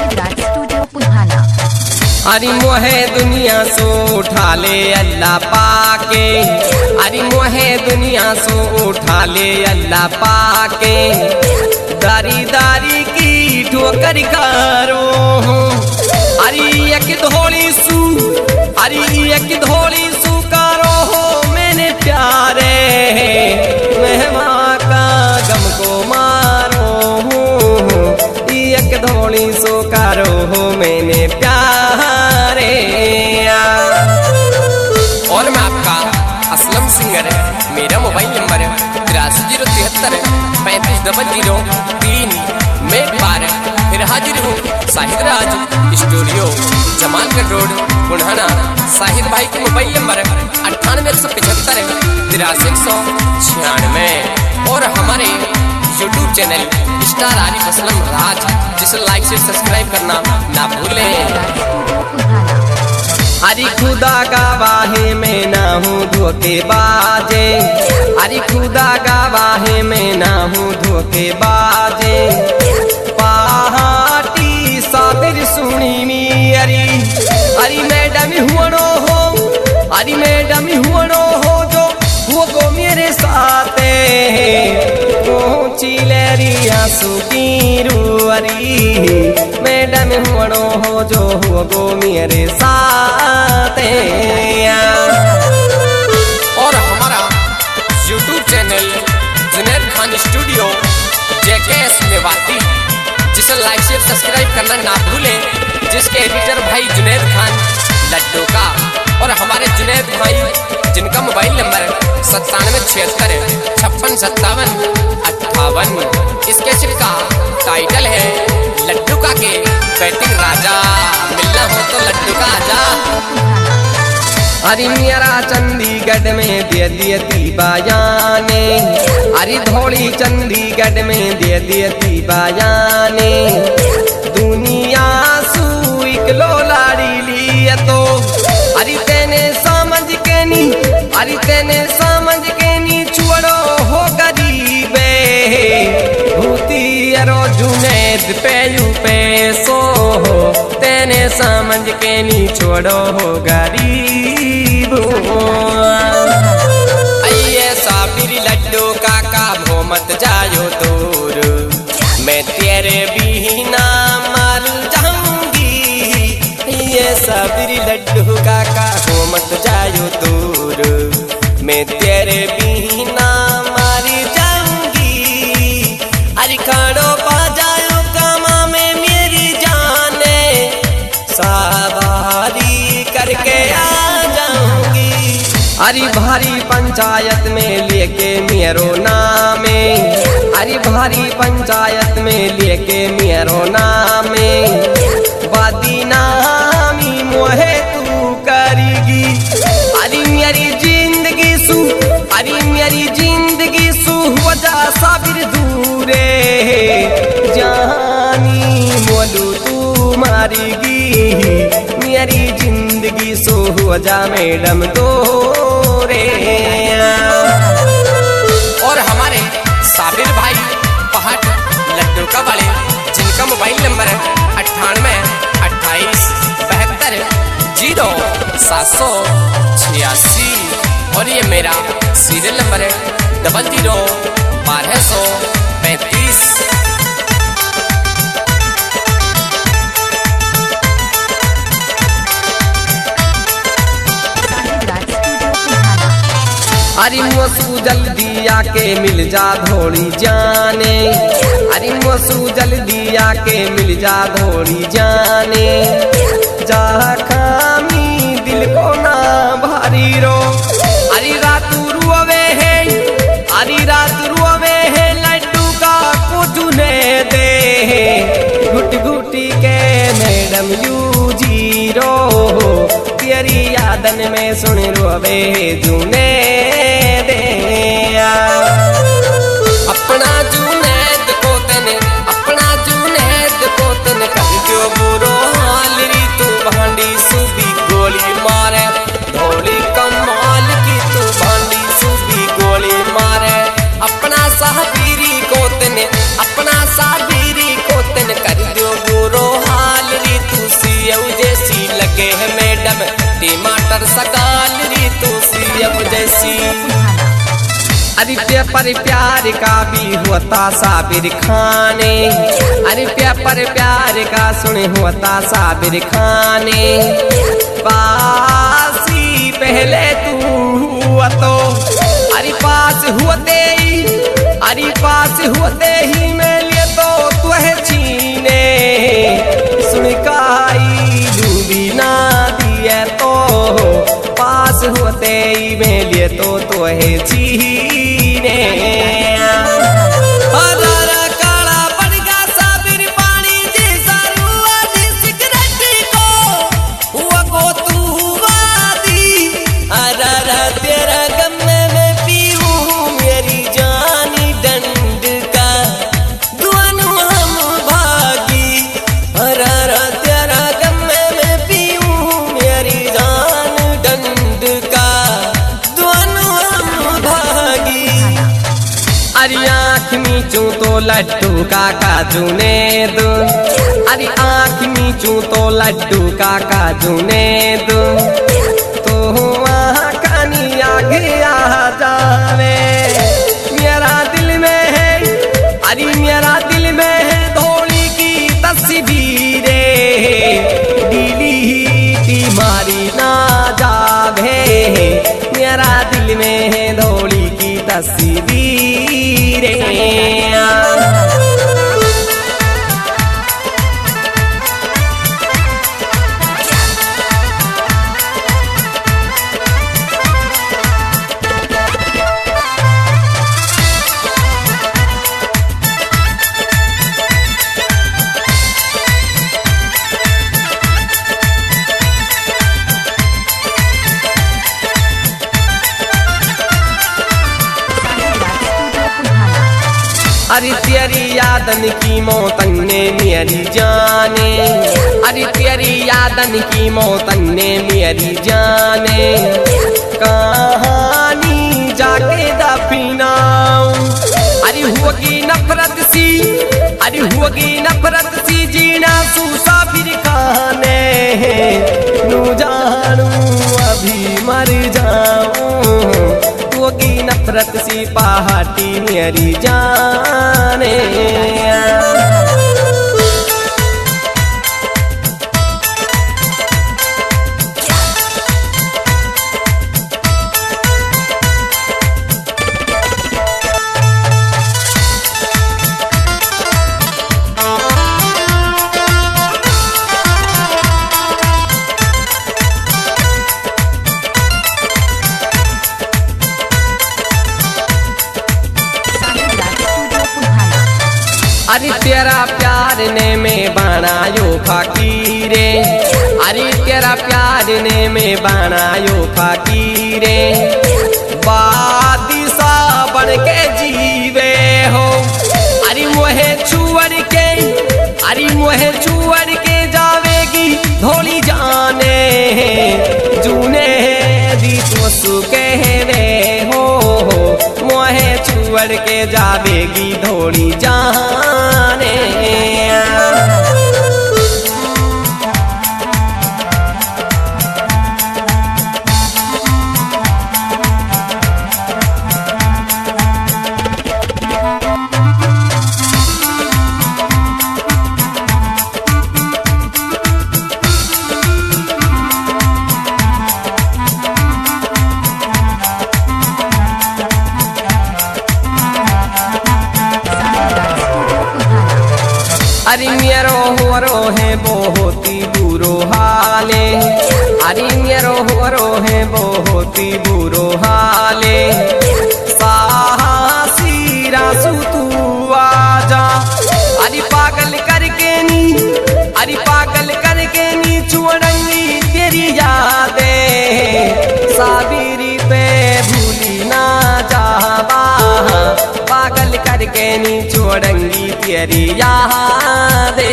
अरे मोहे दुनिया सो उठा ले अल्लाह पाके, अरे मोहे दुनिया सो उठा ले अल्लाह पाके, दारी दारी की ठोकर कारो अरे एक धोली सू, अरे एक धोली सू कारो हो मैंने प्यारे मेहमा का गम को मारो एक धोली सो कारो हो मैंने प्यारे। और मैं आपका असलम सिंगर है, मेरा मोबाइल नंबर है 8307350003। मैं एक बार फिर हाजिर हूँ साहिद राज स्टूडियो जमालगढ़ रोड बुढ़ाना। साहिद भाई के मोबाइल नंबर 9817538196 और हमारे YouTube channel star Arif Aslam Raj, जिसे लाइक से सब्सक्राइब करना ना भूलें। अरे खुदा गवाहे मैं ना हूँ धोखेबाजे, अरे खुदा गवाहे मैं ना हूँ धोखेबाजे, पहाटी साबिर सुनी मेरी अरे मैडम हुआ हो, अरे मैडम हुआ हो जो वो गो मेरे साथे चिलेरिया सुकीरू अरी मैडम हुआ हो जो हुआ गो मेरे साथे। और हमारा YouTube channel Junaid Khan studio JKS Mewati, जिसे लाइक शेयर सब्सक्राइब करना ना भूलें, जिसके एडिटर भाई जुनैद खान लड्डू का। और हमारे जुनैद भाई जिनका मोबाइल नंबर 9776565758। इसके का टाइटल है लड्डू का के बैटिंग राजा, मिलना हो तो लड्डू का आजा। अरे मेरा चंडीगढ़ में दे दियती बयाने, अरे धौली चंडीगढ़ में दे दियती बयाने, दुनिया सुई किलो लाड़ी लिए तो अरे तेने समझ के नी, अरे तेने समझ के नी छोड़ो हो गरीबे भूती अरो जुनैद पे पैसो तेने समझ के नी छोड़ो हो गरीब। अये साबिर लड्डू काका भो मत जायो दूर, मैं तेरे बिना मर जाऊंगी। ये साबिर लड्डू काका भो मत जायो दूर, मैं तेरे बिना मर जाऊंगी। अरे खाड़ो पा जायो कामा में मेरी जाने, सवारी करके आ जाऊंगी। अरे भारी पंचायत में लेके मेरो नामे, अरे भारी पंचायत में लेके मेरो नामे, वादी नामी मोहे तू करेगी। अरे मेरी जिंदगी सू, अरे मेरी जिंदगी सू वजह साबिर दूरे जानी मोलू तू मारेगी, मेरी जिंदगी सो वजह मैडम दोरे। और हमारे साबिर भाई पहाड़ लड्डू का वाले, जिनका मोबाइल नंबर है 9828700786 और ये मेरा सीरियल नंबर है 001235। अरे मोसू जल्दी आके मिल जा धोड़ी जाने, अरे मोसू जल्दी आके मिल जा धोड़ी जाने, जा खामी दिल को ना भारी रो। अरे रात रुआवे है, अरे रात रुआवे है लड्डू का कुजुने दे, घुट घुटी के मैडम यू जीरो, तेरी यादन में सुन रोवे जुने दे। अपना जुनैद को तने, अपना जुनैद को तने कर जो बुरो हाल री तू भांडी सुबी गोली मारे, धोली कमाल की तू भांडी सुबी गोली मारे। अपना साबीरी को तने, अपना साबीरी को तने कर जो बुरो हाल पर सगाल रीतु सीएम जैसी। अरे पेपर प्यार का भी होता साबिर खाने, अरे पेपर प्यार का सुने होता साबिर खाने। पासी पहले तू हुआ तो अरे पास होते ही, अरे पास होते ही मैं लिए तो तुहे छीने। सुन काई डूबी ना दिए तो पास होते ही मैं लिए तो तुहे छीने। अरे आँख मीचू तो लड्डू का काजू ने दो, अरे आँख मीचू तो लड्डू का काजू ने दो। तो वहाँ कानी आगे आ जावे मेरा दिल में है, अरे मेरा दिल में है धोली की तस्वीरें। डिलीट मारी ना जावे मेरा दिल में है धोली की तस्वीरें। अरे तेरी यादन की मौतन ने मेरी जाने, अरे तेरी यादन की मौतन ने मेरी जाने। कहानी जाके दफनाऊं अरे होगी नफरत सी, अरे होगी नफरत सी जीना सूसा फिर खाने। नू जानू अभी मर जाऊं होगी नफरत सी पहाटी मेरी जाने। अरे तेरा प्यार ने मैं बनायो फकीरे, अरे तेरा प्यार ने मैं बनायो फकीरे। बादिशा बन के जीवे हो अरे मोहे छुअर के, अरे मोहे छुअर के जावेगी धोली जाने। जूने दी तो सुकहरे हो मोहे छुअर के जावेगी धोली जाने। अरे मेरो है बहुत ही बुरो हाले, अरे मेरो है बहुत ही बुरो हाले। साहसी रासू तू आजा अरे पागल करके नी, अरे पागल करके नी चुड़ंगी तेरी यादें। साबिरी पे भूली ना जावा पागल करके नी चुड़ंगी तेरी यादें।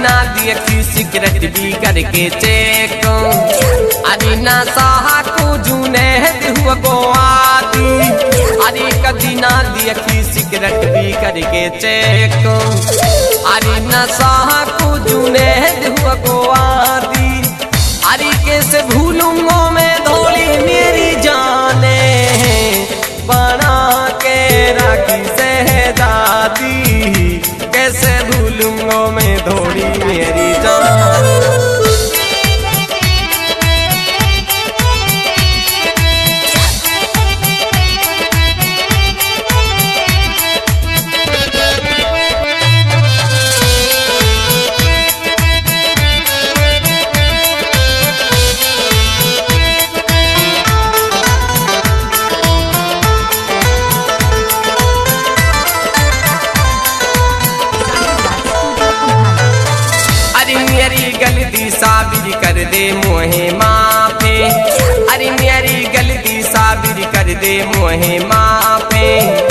ना देखी सिगरेट भी करके चेक अरे ना साहा को जूने हुआ गोआती अरे कभी ना देखी सिगरेट भी करके चेक अरे ना साहा को जूने हुआ गोआती अरे कैसे भूलूंगा मैं धोली मेरी जाने बना के राखी सहजादी कैसे भूलूंगा मैं धोली मेरी जान। गलती साबिर कर दे मोहे माफे अरे मेरी गलती साबिर कर दे मोहे माफे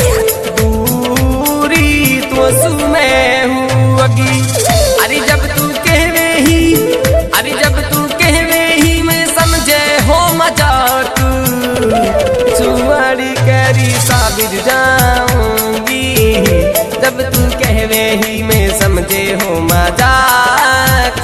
दूरी तो सुमे हुगी अरे जब तू कहवे ही अरे जब तू कहवे ही मैं समझे हो मजाक सुअड़ी करी साबिर जाऊंगी जब तू कहवे ही मैं समझे हो मजाक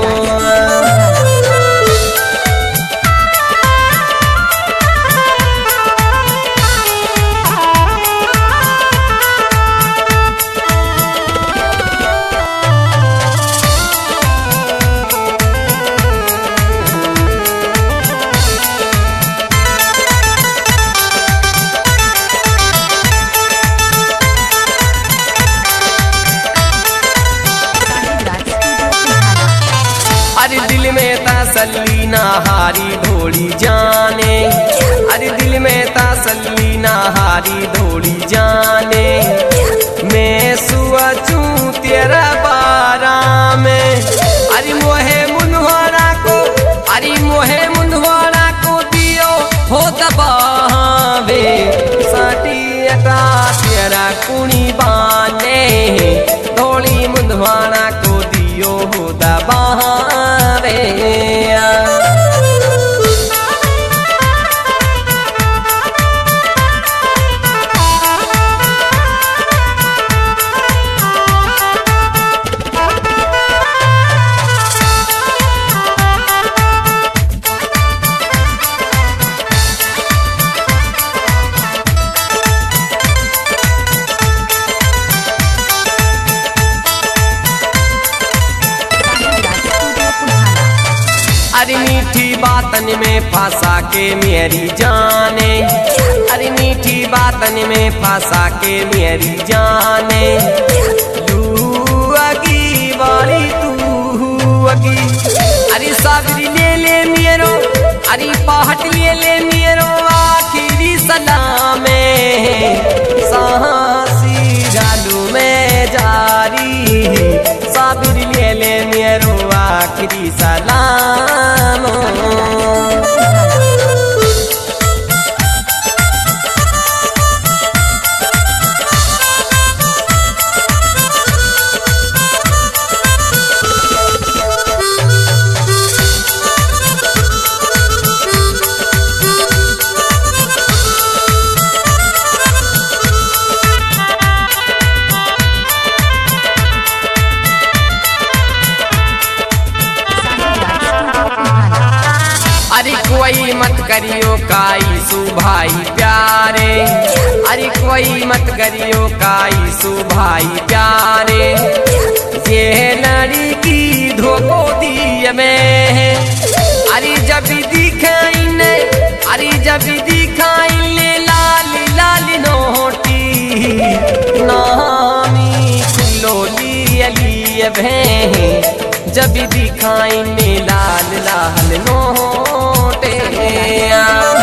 अरे दिल में तसल्ली ना हारी ढोली जाने अरे दिल में तसल्ली ना हारी ढोली जाने मैं सोचूं तेरा बारा में अरे मोहे मुनवारा को अरे मोहे मुनवारा को दियो हो दबावे साटिया तेरा कुणी बाने ढोली मुनवारा को दियो हो दबावे अरे मीठी बातन में फंसा के मेरी जाने अरे मीठी बातन में फंसा के मेरी जाने लूगी वाली तू अगी अरे साबरी ले ले मेरो अरे पहाट ले मेरो आखिरी सलामे सांसी जालू में जारी साबरी ले मेरो आखिरी सलाम। अरे कोई मत करियो काई सुभाई प्यारे अरे कोई मत करियो काई सुभाई प्यारे ये लड़की धोखो दिए में अरे जब दिखाई ने अरे जब दिखाई ले लाल लाल नोटी नामी खुलो लिए भे जब दिखाई ने लाल लाल नोटे